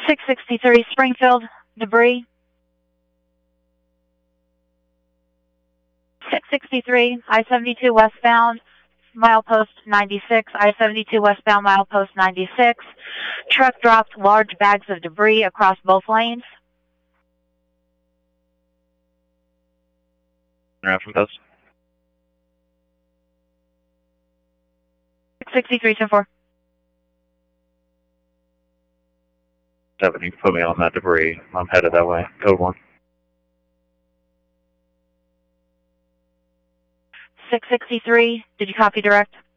663 Springfield, debris. 663, I-72 westbound, milepost 96, I-72 westbound, milepost 96. Truck dropped large bags of debris across both lanes. From those. 663, 10-4. 7, you can put me on that debris. I'm headed that way. Code 1. 663, did you copy direct?